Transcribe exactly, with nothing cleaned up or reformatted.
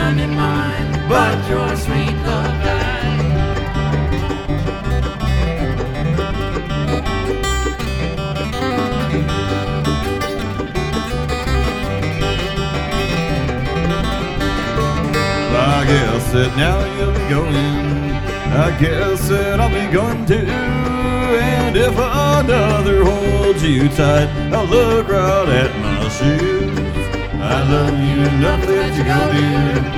one in mind, but your sweet love died. I guess that now you'll be going, I guess that I'll be going too. And if another holds you tight, I'll look right at my shoes. I love you enough that you go, dear.